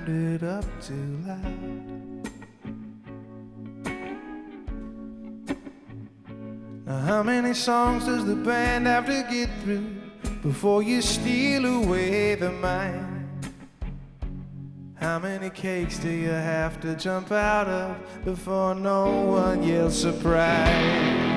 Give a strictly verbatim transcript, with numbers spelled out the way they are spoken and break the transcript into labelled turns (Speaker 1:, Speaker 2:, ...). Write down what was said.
Speaker 1: turned it up too loud. Now how many songs does the band have to get through before you steal away the mind? How many cakes do you have to jump out of before no one yells surprise?